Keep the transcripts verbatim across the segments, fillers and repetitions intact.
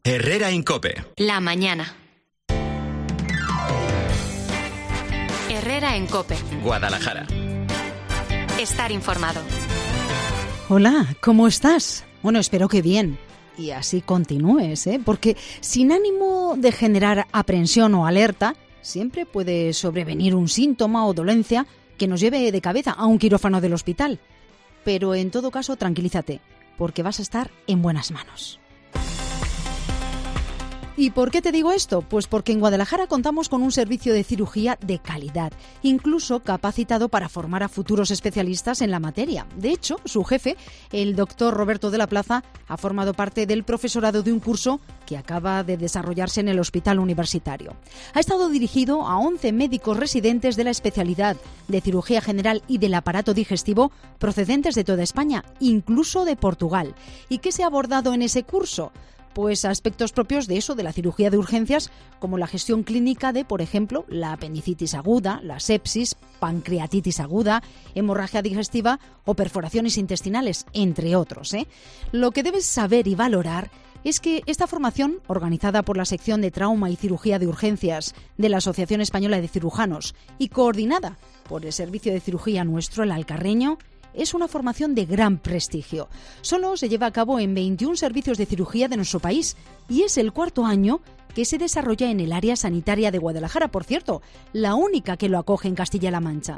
Herrera en COPE. La mañana. Herrera en COPE. Guadalajara. Estar informado. Hola, ¿cómo estás? Bueno, espero que bien. Y así continúes, ¿eh? Porque sin ánimo de generar aprensión o alerta, siempre puede sobrevenir un síntoma o dolencia que nos lleve de cabeza a un quirófano del hospital. Pero en todo caso, tranquilízate, porque vas a estar en buenas manos. ¿Y por qué te digo esto? Pues porque en Guadalajara contamos con un servicio de cirugía de calidad, incluso capacitado para formar a futuros especialistas en la materia. De hecho, su jefe, el doctor Roberto de la Plaza, ha formado parte del profesorado de un curso que acaba de desarrollarse en el Hospital Universitario. Ha estado dirigido a once médicos residentes de la especialidad de cirugía general y del aparato digestivo procedentes de toda España, incluso de Portugal. ¿Y qué se ha abordado en ese curso? Pues aspectos propios de eso, de la cirugía de urgencias, como la gestión clínica de, por ejemplo, la apendicitis aguda, la sepsis, pancreatitis aguda, hemorragia digestiva o perforaciones intestinales, entre otros, ¿eh? Lo que debes saber y valorar es que esta formación, organizada por la sección de trauma y cirugía de urgencias de la Asociación Española de Cirujanos y coordinada por el Servicio de Cirugía Nuestro, el Alcarreño, es una formación de gran prestigio. Solo se lleva a cabo en veintiún servicios de cirugía de nuestro país y es el cuarto año que se desarrolla en el área sanitaria de Guadalajara, por cierto, la única que lo acoge en Castilla-La Mancha.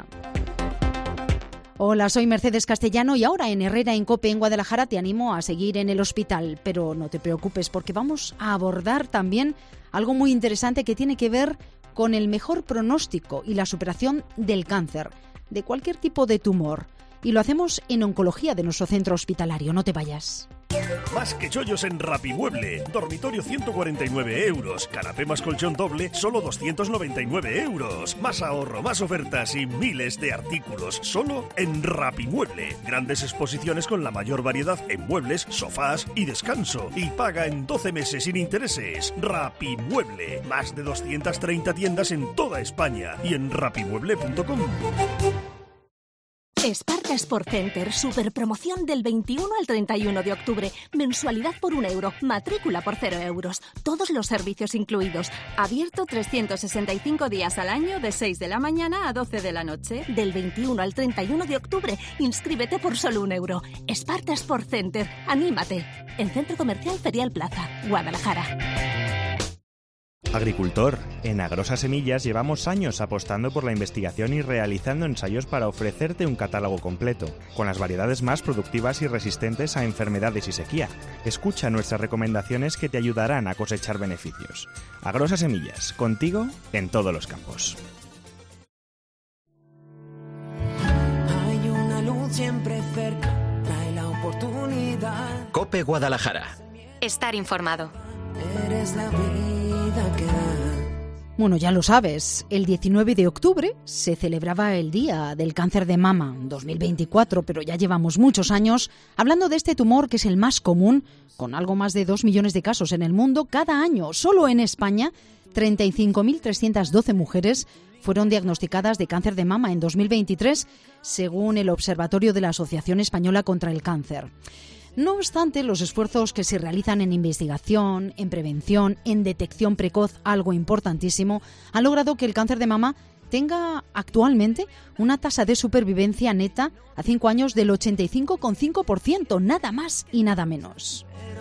Hola, soy Mercedes Castellano y ahora en Herrera en COPE en Guadalajara te animo a seguir en el hospital, pero no te preocupes porque vamos a abordar también algo muy interesante que tiene que ver con el mejor pronóstico y la superación del cáncer, de cualquier tipo de tumor. Y lo hacemos en oncología de nuestro centro hospitalario. No te vayas. Más que chollos en Rapimueble. Dormitorio ciento cuarenta y nueve euros. Canapé más colchón doble, solo doscientos noventa y nueve euros. Más ahorro, más ofertas y miles de artículos. Solo en Rapimueble. Grandes exposiciones con la mayor variedad en muebles, sofás y descanso. Y paga en doce meses sin intereses. Rapimueble. Más de doscientas treinta tiendas en toda España. Y en rapimueble punto com. Esparta Sport Center, super promoción del veintiuno al treinta y uno de octubre. Mensualidad por un euro, matrícula por cero euros. Todos los servicios incluidos. Abierto trescientos sesenta y cinco días al año de seis de la mañana a doce de la noche. Del veintiuno al treinta y uno de octubre. Inscríbete por solo un euro. Esparta Sport Center, anímate. En Centro Comercial Ferial Plaza, Guadalajara. Agricultor, en Agrosa Semillas llevamos años apostando por la investigación y realizando ensayos para ofrecerte un catálogo completo, con las variedades más productivas y resistentes a enfermedades y sequía. Escucha nuestras recomendaciones que te ayudarán a cosechar beneficios. Agrosa Semillas, contigo en todos los campos. Hay una luz siempre cerca, trae la oportunidad. COPE Guadalajara. Estar informado. Eres la vida que da. Bueno, ya lo sabes, el diecinueve de octubre se celebraba el Día del Cáncer de Mama, dos mil veinticuatro, pero ya llevamos muchos años hablando de este tumor que es el más común, con algo más de dos millones de casos en el mundo cada año. Solo en España, treinta y cinco mil trescientas doce mujeres fueron diagnosticadas de cáncer de mama en dos mil veintitrés, según el Observatorio de la Asociación Española contra el Cáncer. No obstante, los esfuerzos que se realizan en investigación, en prevención, en detección precoz, algo importantísimo, han logrado que el cáncer de mama tenga actualmente una tasa de supervivencia neta a cinco años del ochenta y cinco coma cinco por ciento, nada más y nada menos.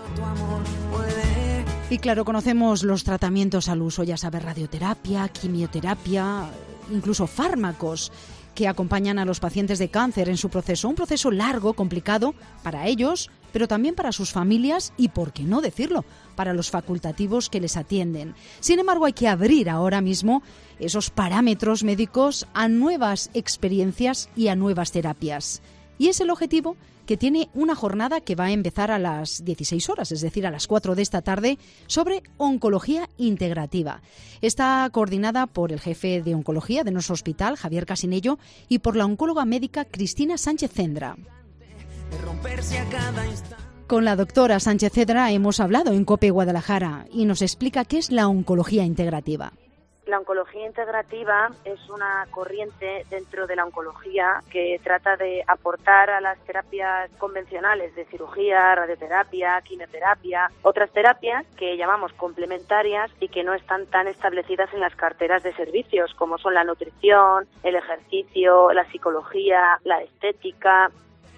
Y claro, conocemos los tratamientos al uso, ya sabes, radioterapia, quimioterapia, incluso fármacos que acompañan a los pacientes de cáncer en su proceso. Un proceso largo, complicado para ellos, pero también para sus familias y, por qué no decirlo, para los facultativos que les atienden. Sin embargo, hay que abrir ahora mismo esos parámetros médicos a nuevas experiencias y a nuevas terapias. Y es el objetivo que tiene una jornada que va a empezar a las dieciséis horas, es decir, a las cuatro de esta tarde, sobre oncología integrativa. Está coordinada por el jefe de oncología de nuestro hospital, Javier Casinello, y por la oncóloga médica Cristina Sánchez Cendra. Con la doctora Sánchez Cendra hemos hablado en COPE Guadalajara y nos explica qué es la oncología integrativa. La oncología integrativa es una corriente dentro de la oncología que trata de aportar a las terapias convencionales de cirugía, radioterapia, quimioterapia, otras terapias que llamamos complementarias y que no están tan establecidas en las carteras de servicios, como son la nutrición, el ejercicio, la psicología, la estética.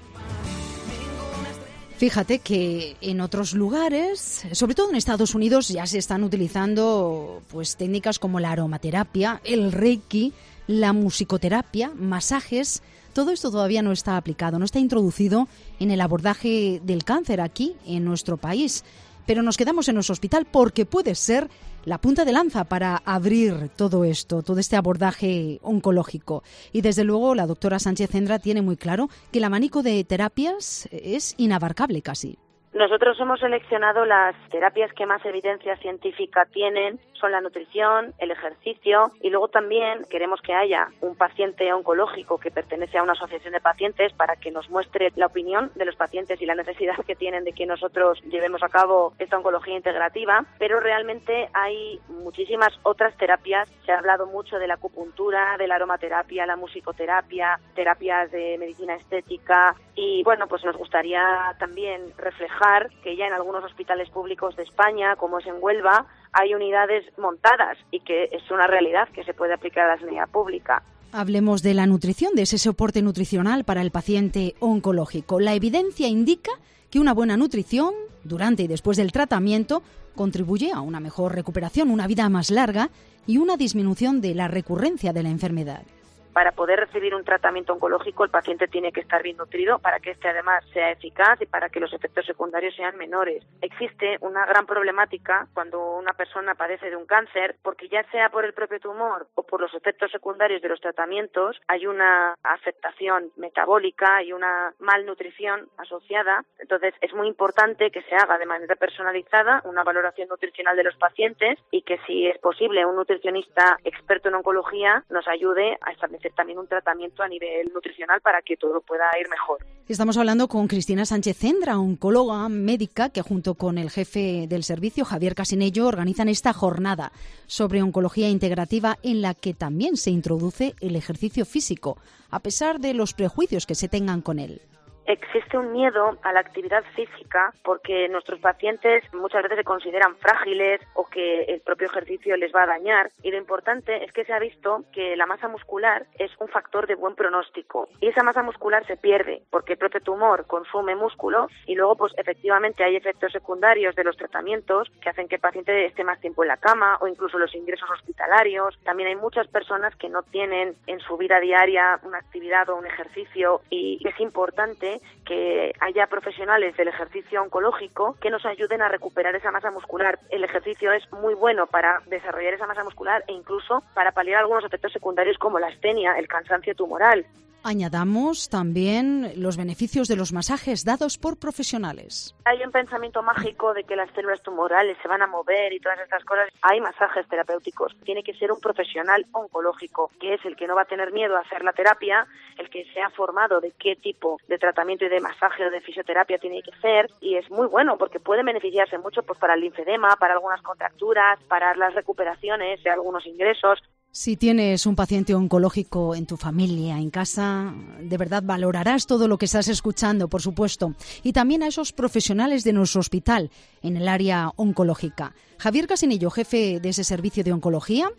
Fíjate que en otros lugares, sobre todo en Estados Unidos, ya se están utilizando pues técnicas como la aromaterapia, el reiki, la musicoterapia, masajes. Todo esto todavía no está aplicado, no está introducido en el abordaje del cáncer aquí en nuestro país. Pero nos quedamos en nuestro hospital porque puede ser la punta de lanza para abrir todo esto, todo este abordaje oncológico. Y desde luego la doctora Sánchez Cendra tiene muy claro que el abanico de terapias es inabarcable casi. Nosotros hemos seleccionado las terapias que más evidencia científica tienen, son la nutrición, el ejercicio, y luego también queremos que haya un paciente oncológico que pertenece a una asociación de pacientes para que nos muestre la opinión de los pacientes y la necesidad que tienen de que nosotros llevemos a cabo esta oncología integrativa, pero realmente hay muchísimas otras terapias. Se ha hablado mucho de la acupuntura, de la aromaterapia, la musicoterapia, terapias de medicina estética, y bueno, pues nos gustaría también reflejar que ya en algunos hospitales públicos de España, como es en Huelva, hay unidades montadas y que es una realidad que se puede aplicar a la sanidad pública. Hablemos de la nutrición, de ese soporte nutricional para el paciente oncológico. La evidencia indica que una buena nutrición durante y después del tratamiento contribuye a una mejor recuperación, una vida más larga y una disminución de la recurrencia de la enfermedad. Para poder recibir un tratamiento oncológico, el paciente tiene que estar bien nutrido para que este además sea eficaz y para que los efectos secundarios sean menores. Existe una gran problemática cuando una persona padece de un cáncer, porque ya sea por el propio tumor o por los efectos secundarios de los tratamientos, hay una afectación metabólica y una malnutrición asociada. Entonces, es muy importante que se haga de manera personalizada una valoración nutricional de los pacientes y que, si es posible, un nutricionista experto en oncología nos ayude a establecer también un tratamiento a nivel nutricional para que todo pueda ir mejor. Estamos hablando con Cristina Sánchez Cendra, oncóloga médica, que junto con el jefe del servicio, Javier Casinello, organizan esta jornada sobre oncología integrativa en la que también se introduce el ejercicio físico, a pesar de los prejuicios que se tengan con él. Existe un miedo a la actividad física porque nuestros pacientes muchas veces se consideran frágiles o que el propio ejercicio les va a dañar, y lo importante es que se ha visto que la masa muscular es un factor de buen pronóstico y esa masa muscular se pierde porque el propio tumor consume músculo y luego pues efectivamente hay efectos secundarios de los tratamientos que hacen que el paciente esté más tiempo en la cama o incluso los ingresos hospitalarios. También hay muchas personas que no tienen en su vida diaria una actividad o un ejercicio, y es importante que haya profesionales del ejercicio oncológico que nos ayuden a recuperar esa masa muscular. El ejercicio es muy bueno para desarrollar esa masa muscular e incluso para paliar algunos efectos secundarios como la astenia, el cansancio tumoral. Añadamos también los beneficios de los masajes dados por profesionales. Hay un pensamiento mágico de que las células tumorales se van a mover y todas estas cosas. Hay masajes terapéuticos. Tiene que ser un profesional oncológico, que es el que no va a tener miedo a hacer la terapia, el que se ha formado de qué tipo de tratamiento y de masaje o de fisioterapia tiene que hacer, y es muy bueno porque puede beneficiarse mucho pues para el linfedema, para algunas contracturas, para las recuperaciones de algunos ingresos. Si tienes un paciente oncológico en tu familia, en casa, de verdad valorarás todo lo que estás escuchando, por supuesto. Y también a esos profesionales de nuestro hospital en el área oncológica. Javier Casinello, jefe de ese servicio de oncología,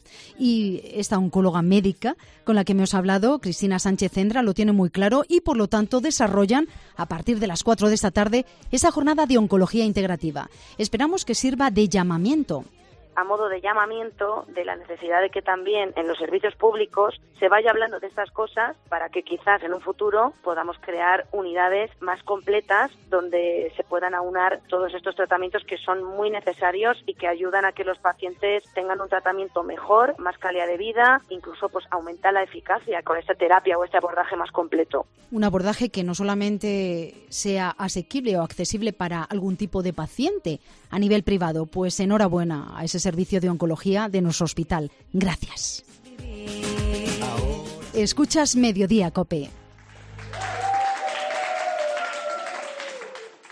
y esta oncóloga médica con la que me os ha hablado, Cristina Sánchez Cendra, lo tiene muy claro y por lo tanto desarrollan a partir de las cuatro de esta tarde esa jornada de oncología integrativa. Esperamos que sirva de llamamiento. A modo de llamamiento de la necesidad de que también en los servicios públicos se vaya hablando de estas cosas para que quizás en un futuro podamos crear unidades más completas donde se puedan aunar todos estos tratamientos que son muy necesarios y que ayudan a que los pacientes tengan un tratamiento mejor, más calidad de vida, incluso pues aumenta la eficacia con esta terapia o este abordaje más completo. Un abordaje que no solamente sea asequible o accesible para algún tipo de paciente a nivel privado, pues enhorabuena a ese servicio de oncología de nuestro hospital. Gracias. Escuchas Mediodía COPE.